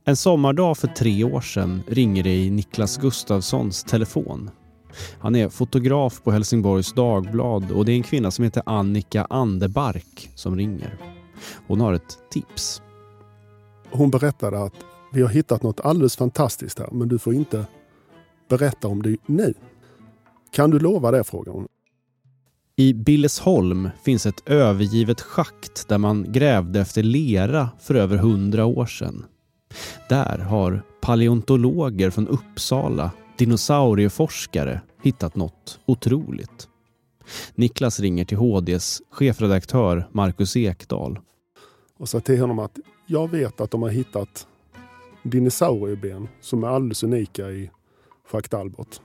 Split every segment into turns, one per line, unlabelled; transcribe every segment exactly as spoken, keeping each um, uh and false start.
En sommardag för tre år sedan ringer det i Niklas Gustafssons telefon. Han är fotograf på Helsingborgs Dagblad och det är en kvinna som heter Annika Anderbark som ringer. Hon har ett tips.
Hon berättade att vi har hittat något alldeles fantastiskt här, men du får inte berätta om det nu. Kan du lova det, frågar hon.
I Billesholm finns ett övergivet schakt där man grävde efter lera för över hundra år sedan. Där har paleontologer från Uppsala, dinosaurieforskare, hittat något otroligt. Niklas ringer till H D:s chefredaktör Marcus Ekdahl.
Och sa till honom att jag vet att de har hittat dinosaurieben som är alldeles unika i schakt Albert.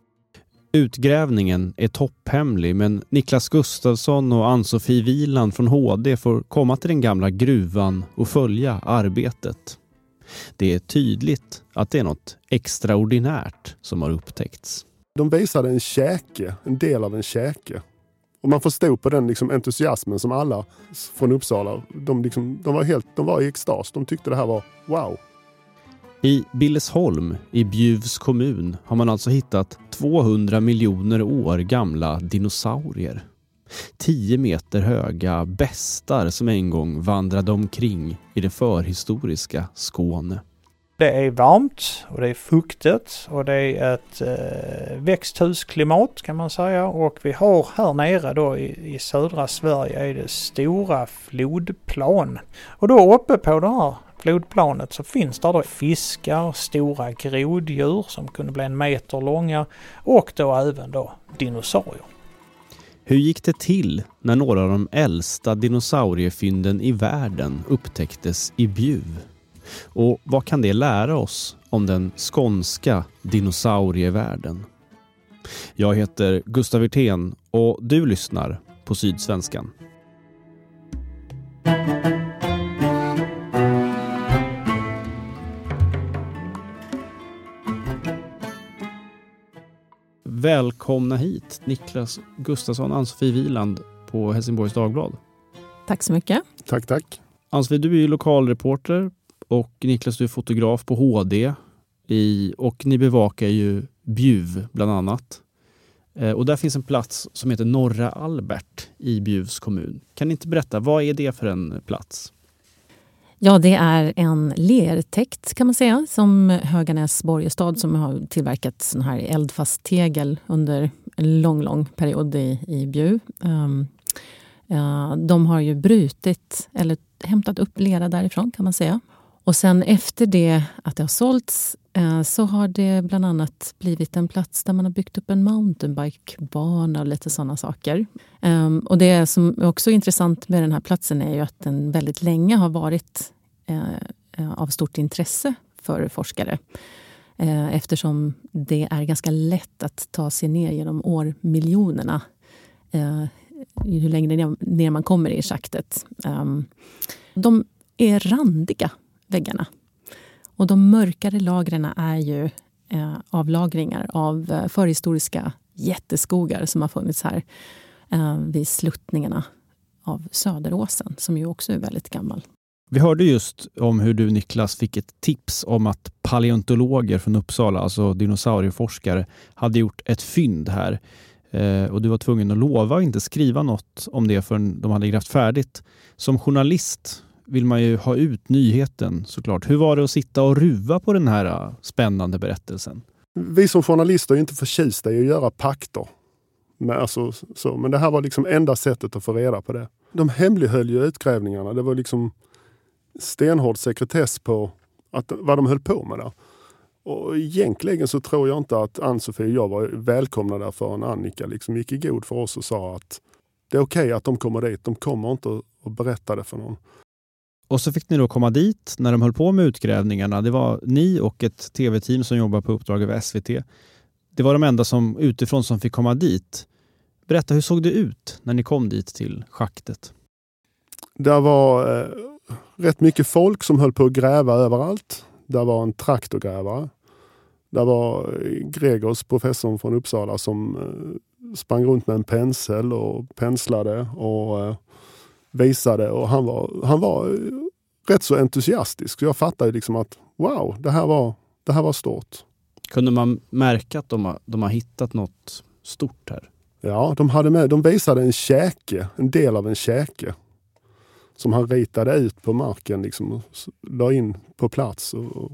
Utgrävningen är topphemlig, men Niklas Gustafsson och Ann-Sofie Wieland från H D får komma till den gamla gruvan och följa arbetet. Det är tydligt att det är något extraordinärt som har upptäckts.
De visade en käke, en del av en käke. Och man förstod på den liksom entusiasmen som alla från Uppsala, de, liksom, de, var helt, de var i extas. De tyckte det här var wow.
I Billesholm i Bjuvs kommun har man alltså hittat tvåhundra miljoner år gamla dinosaurier. Tio meter höga bestar som en gång vandrade omkring i det förhistoriska Skåne.
Det är varmt och det är fuktigt och det är ett eh, växthusklimat kan man säga. Och vi har här nere då i, i södra Sverige är det stora flodplan. Och då uppe på det här flodplanet så finns där då fiskar, stora groddjur som kunde bli en meter långa och då även då dinosaurier.
Hur gick det till när några av de äldsta dinosauriefynden i världen upptäcktes i Bjuv? Och vad kan det lära oss om den skånska dinosaurievärlden? Jag heter Gustav Wirtén och du lyssnar på Sydsvenskan. Välkomna hit Niklas Gustafsson, Ann-Sofie Wieland på Helsingborgs Dagblad.
Tack så mycket.
Tack, tack.
Ann-Sofie, du är ju lokalreporter och Niklas, du är fotograf på H D i, och ni bevakar ju Bjuv bland annat. Eh, och där finns en plats som heter Norra Albert i Bjuvs kommun. Kan ni inte berätta, vad är det för en plats?
Ja, det är en lertäkt kan man säga, som Höganäs Borgestad som har tillverkat sån här eldfast tegel under en lång, lång period i, i Bjuv. Um, uh, de har ju brutit eller hämtat upp lera därifrån kan man säga. Och sen efter det att det har sålts uh, så har det bland annat blivit en plats där man har byggt upp en mountainbikebana och lite sådana saker. Um, och det som är också intressant med den här platsen är ju att den väldigt länge har varit uh, av stort intresse för forskare. Uh, eftersom det är ganska lätt att ta sig ner genom årmiljonerna. Uh, hur längre ner man kommer i schaktet. Um, de är randiga, väggarna. Och de mörkare lagren är ju eh, avlagringar av eh, förhistoriska jätteskogar som har funnits här eh, vid sluttningarna av Söderåsen som ju också är väldigt gammal.
Vi hörde just om hur du, Niklas, fick ett tips om att paleontologer från Uppsala, alltså dinosaurieforskare, hade gjort ett fynd här. Eh, och du var tvungen att lova och inte skriva något om det förrän de hade grävt färdigt. Som journalist vill man ju ha ut nyheten såklart. Hur var det att sitta och ruva på den här spännande berättelsen?
Vi som journalister är inte förtjusta i att göra pakter. Men, alltså, så, men det här var liksom enda sättet att få reda på det. De hemlighöll ju utgrävningarna. Det var liksom stenhård sekretess på att, vad de höll på med där. Och egentligen så tror jag inte att Ann-Sofie och jag var välkomna där förrän Annika liksom gick i god för oss och sa att det är okej att de kommer dit. De kommer inte att berätta det för någon.
Och så fick ni då komma dit när de höll på med utgrävningarna. Det var ni och ett tv-team som jobbar på uppdrag av S V T. Det var de enda som utifrån som fick komma dit. Berätta, hur såg det ut när ni kom dit till schaktet?
Det var eh, rätt mycket folk som höll på att gräva överallt. Det var en traktorgrävare. Det var Gregors, professorn från Uppsala, som eh, sprang runt med en pensel och penslade och eh, visade. Och han var, han var rätt så entusiastisk. Så jag fattade liksom att wow, det här var, det här var stort.
Kunde man märka att de har, de har hittat något stort här?
Ja, de, hade med, de visade en käke, en del av en käke som han ritade ut på marken liksom, och la in på plats. Och, och,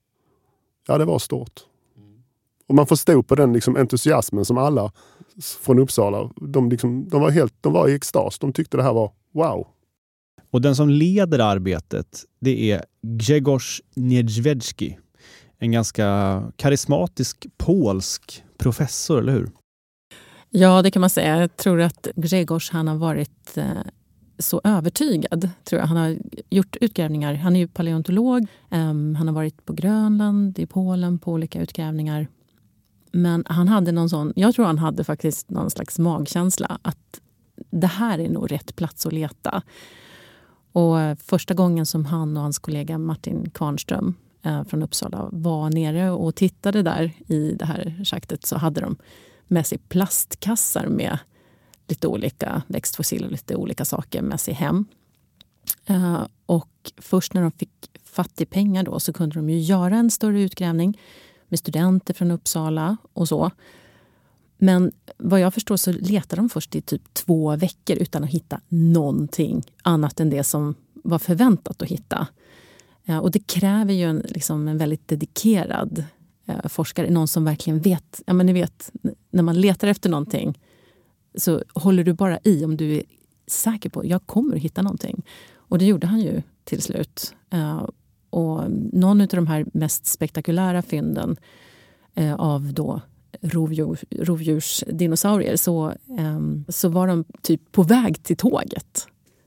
ja, det var stort. Och man förstod på den liksom, entusiasmen som alla från Uppsala, de, liksom, de, var helt, de var i extas. De tyckte det här var wow.
Och den som leder arbetet, det är Grzegorz Niedźwiecki. En ganska karismatisk polsk professor, eller hur?
Ja, det kan man säga. Jag tror att Grzegorz, han har varit eh, så övertygad. Tror jag. Han har gjort utgrävningar. Han är ju paleontolog. Um, han har varit på Grönland, i Polen, på olika utgrävningar. Men han hade någon sån, jag tror han hade faktiskt någon slags magkänsla att det här är nog rätt plats att leta. Och första gången som han och hans kollega Martin Kvarnström eh, från Uppsala var nere och tittade där i det här schaktet, så hade de med sig plastkassar med lite olika växtfossiler och lite olika saker med sig hem. Eh, och först när de fick fatt i pengar då, så kunde de ju göra en större utgrävning med studenter från Uppsala och så. Men vad jag förstår så letar de först i typ två veckor utan att hitta någonting annat än det som var förväntat att hitta. Och det kräver ju en, liksom en väldigt dedikerad eh, forskare, någon som verkligen vet. Ja, men ni vet, när man letar efter någonting så håller du bara i om du är säker på att jag kommer att hitta någonting. Och det gjorde han ju till slut. Eh, och någon av de här mest spektakulära fynden eh, av då rovdjur, rovdjursdinosaurier så, eh, så var de typ på väg till tåget.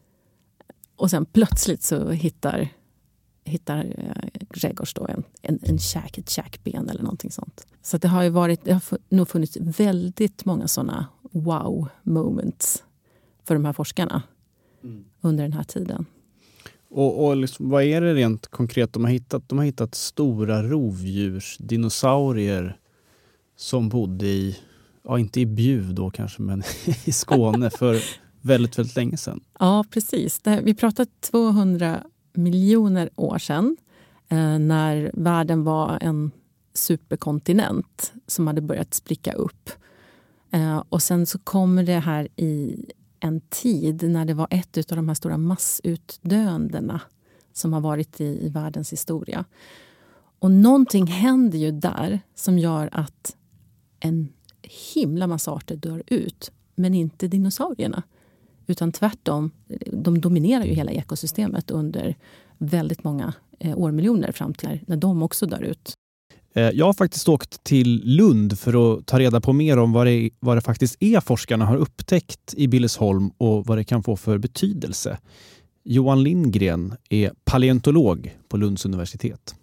Och sen plötsligt så hittar, hittar eh, Grzegorz då en, en, en käk, ett käkben eller någonting sånt. Så det har ju varit, det har nog funnits väldigt många sådana wow moments för de här forskarna mm. under den här tiden.
Och, och liksom, vad är det rent konkret de har hittat? De har hittat stora rovdjursdinosaurier som bodde i, ja inte i Bjuv då kanske, men i Skåne för väldigt, väldigt länge sedan.
Ja, precis. Det, vi pratar tvåhundra miljoner år sedan eh, när världen var en superkontinent som hade börjat spricka upp. Eh, och sen så kommer det här i en tid när det var ett av de här stora massutdöendena som har varit i, i världens historia. Och någonting händer ju där som gör att en himla massa arter dör ut, men inte dinosaurierna. Utan tvärtom, de dominerar ju hela ekosystemet under väldigt många eh, årmiljoner fram till när de också dör ut.
Jag har faktiskt åkt till Lund för att ta reda på mer om vad det, vad det faktiskt är forskarna har upptäckt i Billesholm och vad det kan få för betydelse. Johan Lindgren är paleontolog på Lunds universitet.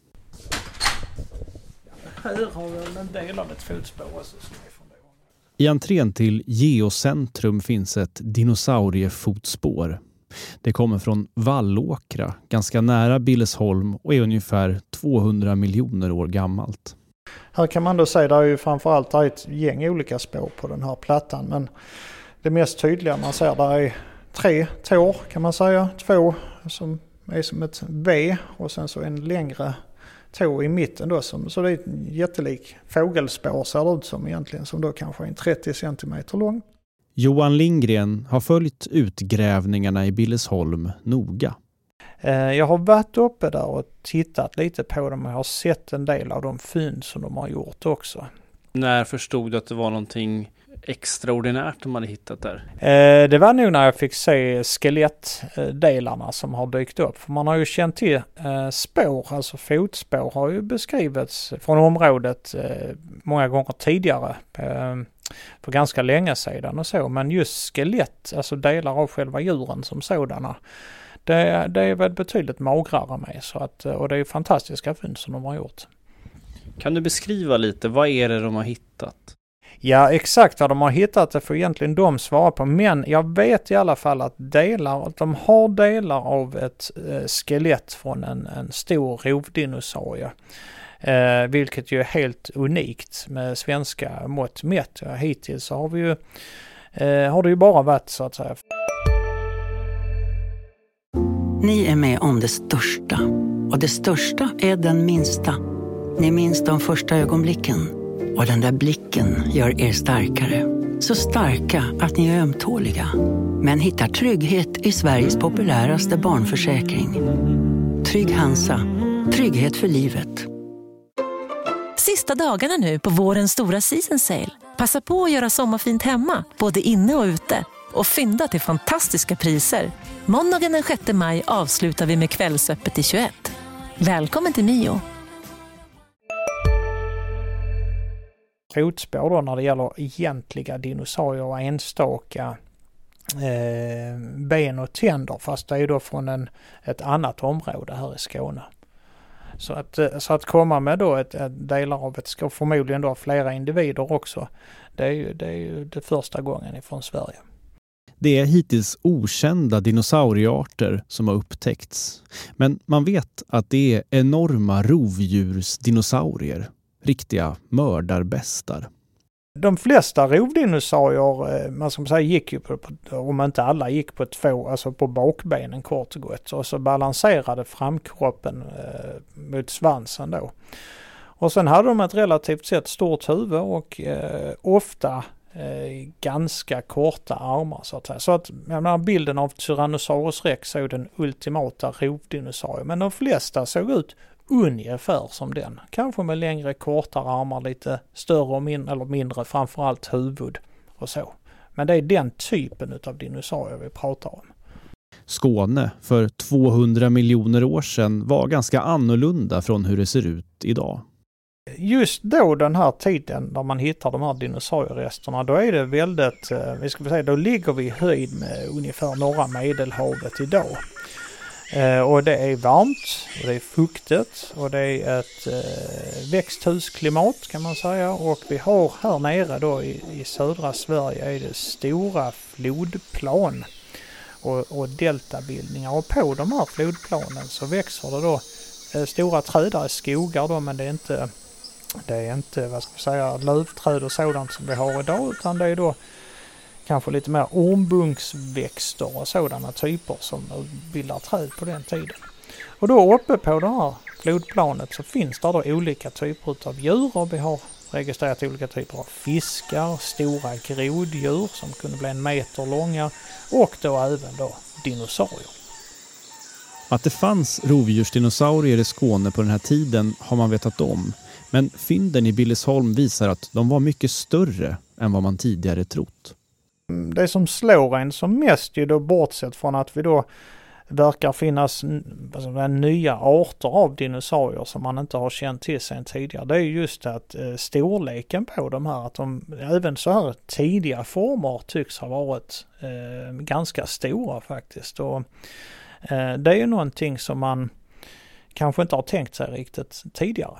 Här har vi en del av ett fotspår.
I entrén till Geocentrum finns ett dinosauriefotspår. Det kommer från Vallåkra, ganska nära Billesholm och är ungefär tvåhundra miljoner år gammalt.
Här kan man då säga att det är ju framförallt ett gäng olika spår på den här plattan, men det mest tydliga man ser där är tre tår kan man säga. Två som är som ett V och sen så en längre tå i mitten då. Som, så det är ett jättelik fågelspår ser det ut som egentligen, som då kanske är en trettio centimeter lång.
Johan Lindgren har följt utgrävningarna i Billesholm noga.
Jag har varit uppe där och tittat lite på dem och har sett en del av de fynd som de har gjort också.
När förstod du att det var någonting extraordinärt de hade hittat där?
Det var nog när jag fick se skelettdelarna som har dykt upp. För man har ju känt till spår, alltså fotspår har ju beskrivits från området många gånger tidigare. För ganska länge sedan och så. Men just skelett, alltså delar av själva djuren som sådana, det, det är väl betydligt magrare med. Så att, och det är fantastiska fynd som de har gjort.
Kan du beskriva lite, vad är det de har hittat?
Ja, exakt vad de har hittat det får egentligen de svara på. Men jag vet i alla fall att delar, att de har delar av ett eh, skelett från en, en stor rovdinosaurie. Eh, vilket ju är helt unikt med svenska mått mätt. Ja, hittills så har vi ju eh, har det ju bara varit så att säga.
Ni är med om det största. Och det största är den minsta. Ni minns de första ögonblicken. Och den där blicken gör er starkare. Så starka att ni är ömtåliga. Men hittar trygghet i Sveriges populäraste barnförsäkring. Trygg Hansa. Trygghet för livet.
Sista dagarna nu på vårens stora season sale. Passa på att göra sommarfint hemma, både inne och ute. Och fynda till fantastiska priser. Måndagen den sjätte maj avslutar vi med Kvällsöppet i tjugoett. Välkommen till Mio.
Fotspår då när det gäller egentliga dinosaurier och enstaka eh, ben och tänder, fast det är då från en, ett annat område här i Skåne. Så att, så att komma med då ett, ett delar av ett, ska förmodligen då flera individer också, det är ju det, är ju det första gången ifrån Sverige.
Det är hittills okända dinosauriearter som har upptäckts. Men man vet att det är enorma rovdjursdinosaurier. Riktiga mördarbästar.
De flesta rovdinosaurier, man ska säga, gick ju på, om inte alla gick på två, alltså på bakbenen kort och gott. Och så balanserade framkroppen eh, mot svansen då. Och sen hade de ett relativt sett stort huvud och eh, ofta eh, ganska korta armar så att säga. Så att jag menar, bilden av Tyrannosaurus rex är den ultimata rovdinosaurien. Men de flesta såg ut ungefär som den. Kanske med längre, kortare armar, lite större och mindre, eller mindre, framförallt huvud och så. Men det är den typen av dinosaurier vi pratar om.
Skåne för tvåhundra miljoner år sedan var ganska annorlunda från hur det ser ut idag.
Just då, den här tiden när man hittar de här dinosaurieresterna, då är det väldigt, vi ska säga, då ligger vi i höjd med ungefär norra Medelhavet idag. Eh, och det är varmt och det är fuktigt och det är ett eh, växthusklimat kan man säga, och vi har här nere då i, i södra Sverige är det stora flodplan och, och deltabildningar, och på de här flodplanen så växer det då eh, stora träd, där är skogar då, men det är inte det är inte vad ska man säga lövträd och sådant som vi har idag, utan det är då kanske lite mer ormbunksväxter och sådana typer som bildar träd på den tiden. Och då uppe på det här flodplanet så finns det då olika typer av djur, och vi har registrerat olika typer av fiskar, stora groddjur som kunde bli en meter långa, och då även då dinosaurier.
Att det fanns rovdjursdinosaurier i Skåne på den här tiden har man vetat om, men fynden i Billesholm visar att de var mycket större än vad man tidigare trott.
Det som slår en som mest är då, bortsett från att vi då verkar finnas alltså, nya arter av dinosaurier som man inte har känt till sedan tidigare. Det är just att eh, storleken på de här, att de även så här tidiga former tycks ha varit eh, ganska stora faktiskt. Och, eh, det är ju någonting som man kanske inte har tänkt sig riktigt tidigare.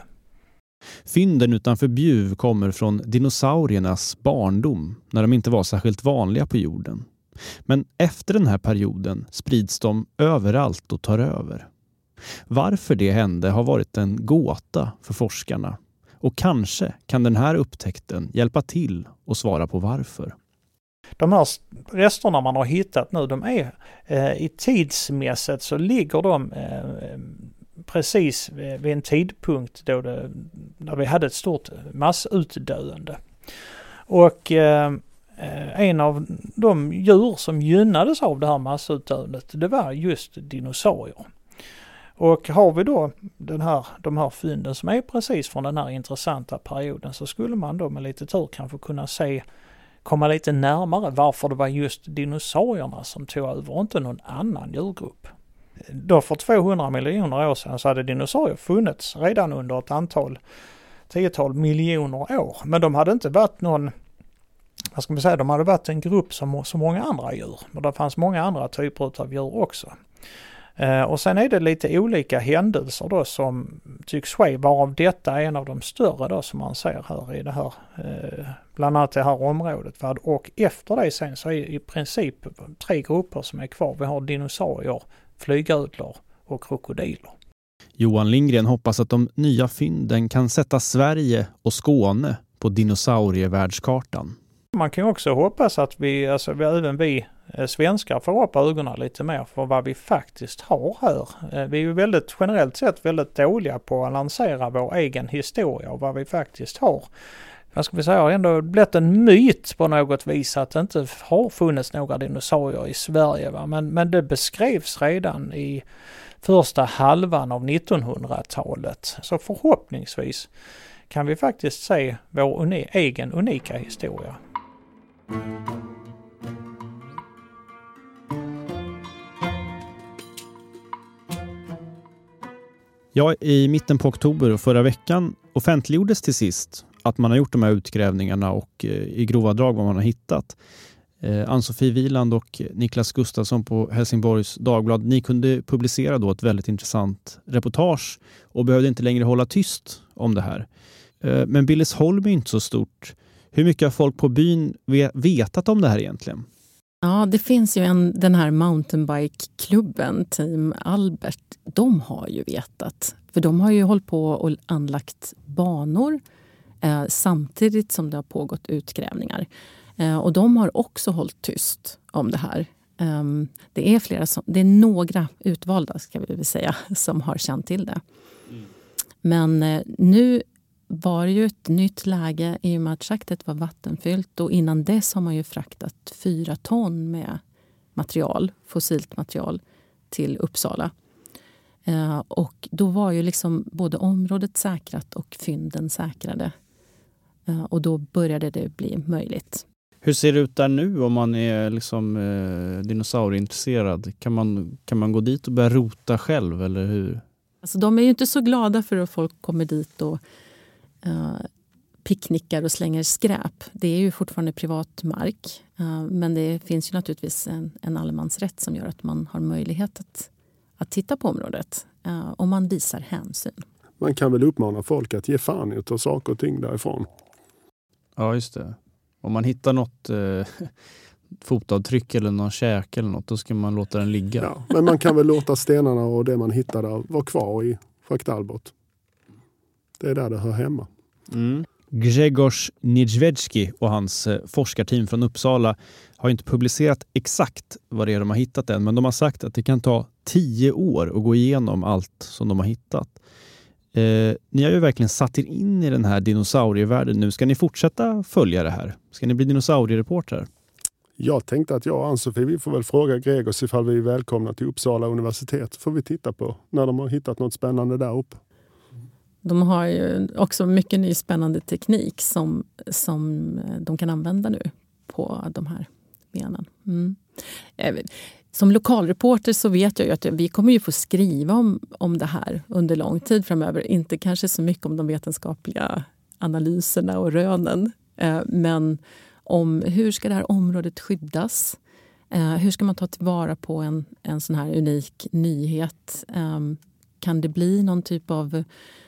Fynden utanför Bjuv kommer från dinosauriernas barndom, när de inte var särskilt vanliga på jorden. Men efter den här perioden sprids de överallt och tar över. Varför det hände har varit en gåta för forskarna. Och kanske kan den här upptäckten hjälpa till att svara på varför.
De här resterna man har hittat nu, de är eh, i tidsmässigt så ligger de eh, precis vid en tidpunkt då det, där vi hade ett stort massutdöende. Och eh, en av de djur som gynnades av det här massutdöendet, det var just dinosaurier. Och har vi då den här, de här fynden som är precis från den här intressanta perioden, så skulle man då med lite tur kanske kunna se, komma lite närmare varför det var just dinosaurierna som tog över och inte någon annan djurgrupp. Då för tvåhundra miljoner år sedan så hade dinosaurier funnits redan under ett antal tiotal miljoner år. Men de hade inte varit någon, vad ska man säga, de hade varit en grupp som så många andra djur. Men det fanns många andra typer av djur också. Eh, och sen är det lite olika händelser då som tycks ske, varav detta är en av de större då som man ser här i det här, eh, bland annat det här området. Och efter det sen så är i princip tre grupper som är kvar. Vi har dinosaurier, flygödlor och krokodiler.
Johan Lindgren hoppas att de nya fynden kan sätta Sverige och Skåne på dinosaurievärldskartan.
man kan ju också hoppas att vi, alltså vi, även vi svenskar får upp ögonen lite mer för vad vi faktiskt har här. Vi är ju väldigt generellt sett väldigt dåliga på att lansera vår egen historia och vad vi faktiskt har. Jag ska säga, det har ändå blivit en myt på något vis att det inte har funnits några dinosaurier i Sverige. Va? Men, men det beskrevs redan i första halvan av nittonhundratalet. Så förhoppningsvis kan vi faktiskt se vår uni- egen unika historia.
Ja, i mitten på oktober och förra veckan offentliggjordes till sist att man har gjort de här utgrävningarna och eh, i grova drag vad man har hittat. Eh, Ann-Sofie Wieland och Niklas Gustafsson på Helsingborgs Dagblad, ni kunde publicera då ett väldigt intressant reportage och behövde inte längre hålla tyst om det här. Eh, men Billesholm är inte så stort. Hur mycket har folk på byn vetat om det här egentligen?
Ja, det finns ju en, den här mountainbike-klubben, Team Albert, de har ju vetat. För de har ju hållit på och anlagt banor eh, samtidigt som det har pågått utgrävningar. Eh, och de har också hållit tyst om det här. Eh, det är flera som, det är några utvalda ska vi väl säga som har känt till det. Mm. Men eh, nu var det ju ett nytt läge i och med att schaktet var vattenfyllt och innan dess har man ju fraktat fyra ton med material, fossilt material till Uppsala. Eh, och då var ju liksom både området säkrat och fynden säkrade. Eh, och då började det bli möjligt.
Hur ser det ut där nu om man är liksom eh, dinosaurieintresserad? Kan man, kan man gå dit och börja rota själv eller hur?
Alltså de är ju inte så glada för att folk kommer dit och Uh, picknickar och slänger skräp. Det är ju fortfarande privat mark. Uh, men det finns ju naturligtvis en, en allemansrätt som gör att man har möjlighet att, att titta på området. Uh, om man visar hänsyn.
Man kan väl uppmana folk att ge fan ut och saker och ting därifrån.
Ja, just det. Om man hittar något eh, fotavtryck eller någon käk eller något, då ska man låta den ligga.
Ja, men man kan väl låta stenarna och det man hittar där vara kvar i Schakt Albert. Det är där det hör hemma.
Mm. Grzegorz Niedźwiecki och hans eh, forskarteam från Uppsala har inte publicerat exakt vad det är de har hittat än. Men de har sagt att det kan ta tio år att gå igenom allt som de har hittat. Eh, ni har ju verkligen satt er in i den här dinosaurievärlden nu. Ska ni fortsätta följa det här? Ska ni bli dinosauriereportrar?
Jag tänkte att jag och Ann-Sofie, vi får väl fråga Gregors ifall vi är välkomna till Uppsala universitet. Får vi titta på när de har hittat något spännande där uppe.
De har ju också mycket ny spännande teknik som, som de kan använda nu på de här benen. Mm. Som lokalreporter så vet jag ju att vi kommer ju få skriva om, om det här under lång tid framöver. Inte kanske så mycket om de vetenskapliga analyserna och rönen. Men om hur ska det här området skyddas? Hur ska man ta tillvara på en, en sån här unik nyhet? Kan det bli någon typ av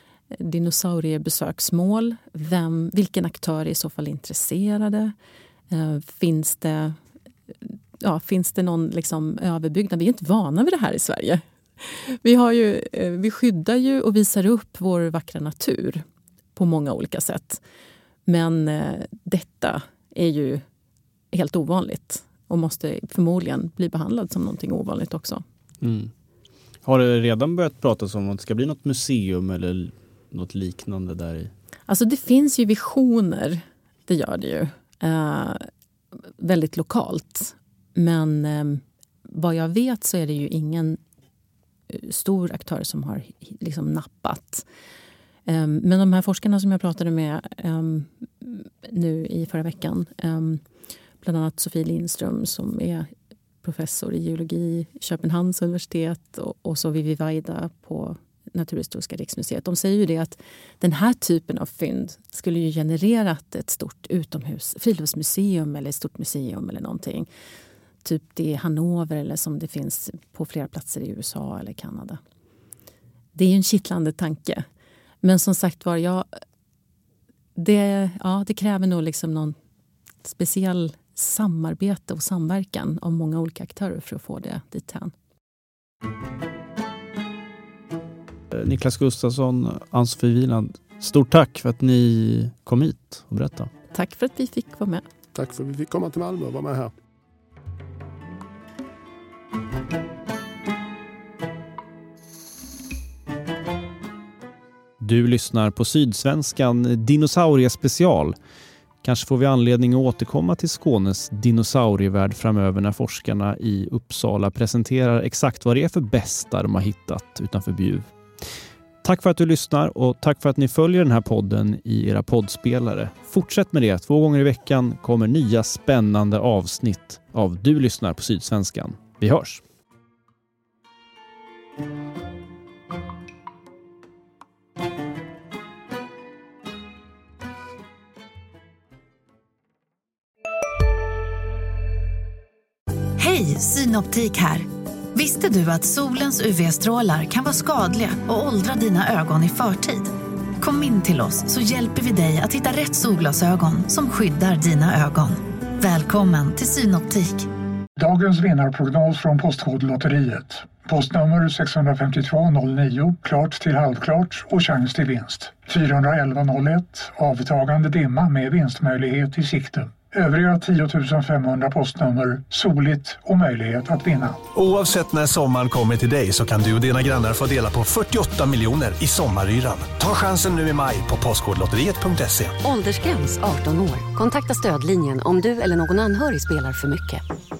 dinosauriebesöksmål? Vem, vilken aktör är i så fall intresserade? Eh, finns det, ja, finns det någon liksom överbyggnad? Vi är inte vana vid det här i Sverige. Vi, har ju, eh, vi skyddar ju och visar upp vår vackra natur på många olika sätt. Men eh, detta är ju helt ovanligt och måste förmodligen bli behandlad som någonting ovanligt också.
Mm. Har det redan börjat pratas om att det ska bli något museum eller något liknande där i?
Alltså det finns ju visioner, det gör det ju. Eh, väldigt lokalt. Men eh, vad jag vet så är det ju ingen stor aktör som har liksom nappat. Eh, men de här forskarna som jag pratade med eh, nu i förra veckan, eh, bland annat Sofie Lindström som är professor i geologi i Köpenhamns universitet och, och så Vivi Vaida på Naturhistoriska riksmuseet. De säger ju det att den här typen av fynd skulle ju genererat ett stort utomhus, friluftsmuseum eller ett stort museum eller någonting. Typ det i Hannover eller som det finns på flera platser i U S A eller Kanada. Det är ju en kittlande tanke. Men som sagt var, jag, det, ja, det kräver nog liksom någon speciell samarbete och samverkan av många olika aktörer för att få det dithän.
Niklas Gustafsson, Ann-Sofie Wieland, stort tack för att ni kom hit och berättade.
Tack för att vi fick vara med.
Tack för att vi fick komma till Malmö och vara med här.
Du lyssnar på Sydsvenskan Dinosauriespecial. Kanske får vi anledning att återkomma till Skånes dinosaurievärld framöver när forskarna i Uppsala presenterar exakt vad det är för bästa de har hittat utanför Bjuv. Tack för att du lyssnar och tack för att ni följer den här podden i era poddspelare. Fortsätt med det. Två gånger i veckan kommer nya spännande avsnitt av Du lyssnar på Sydsvenskan. Vi hörs!
Hej, Synoptik här. Visste du att solens U V-strålar kan vara skadliga och åldra dina ögon i förtid? Kom in till oss så hjälper vi dig att hitta rätt solglasögon som skyddar dina ögon. Välkommen till Synoptik.
Dagens vinnarprognos från Postkodlotteriet. Postnummer sex fem två noll nio, klart till halvklart och chans till vinst. fyra elva noll ett, avtagande dimma med vinstmöjlighet i sikte. Övriga tio tusen femhundra postnummer, soligt och möjlighet att vinna.
Oavsett när sommaren kommer till dig så kan du och dina grannar få dela på fyrtioåtta miljoner i sommaryran. Ta chansen nu i maj på postkodlotteriet punkt se.
Åldersgräns arton år. Kontakta stödlinjen om du eller någon anhörig spelar för mycket.